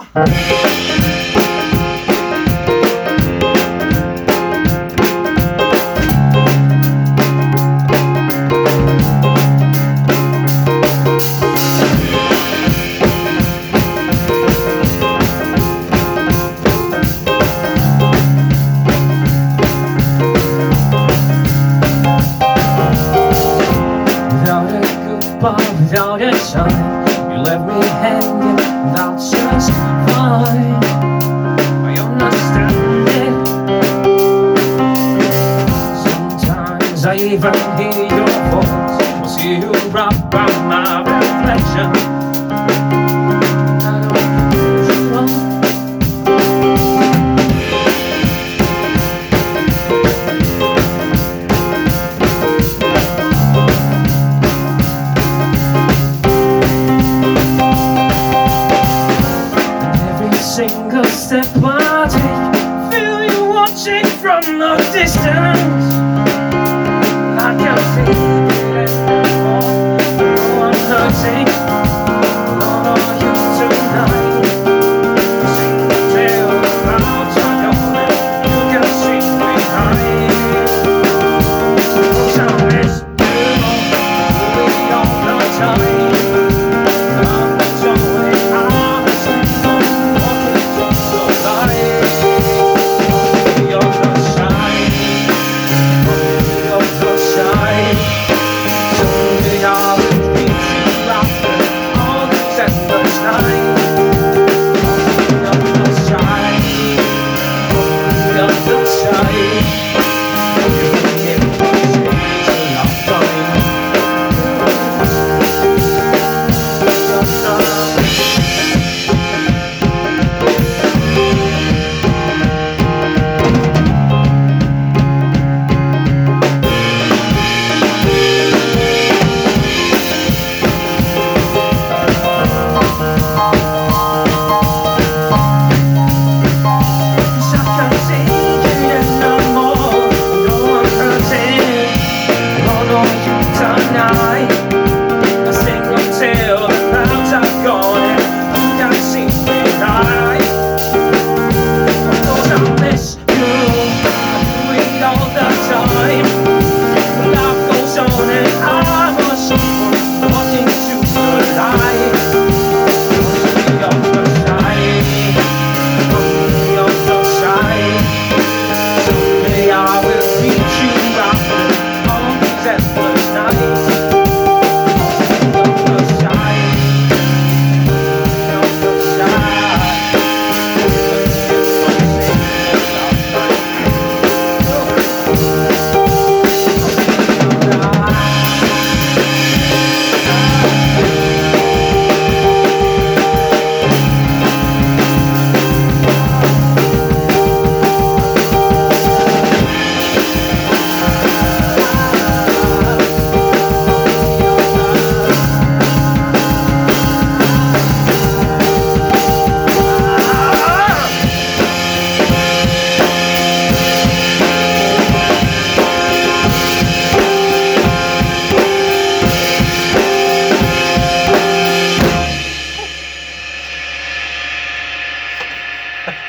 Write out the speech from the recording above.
Without a sign, you left me hanging. That's just fine. I understand it. Sometimes I even hear your voice. I see you wrap around my reflection. I don't do you wrong. Single step I take, feel you watching from the distance. I can feel it anymore. No one hurting.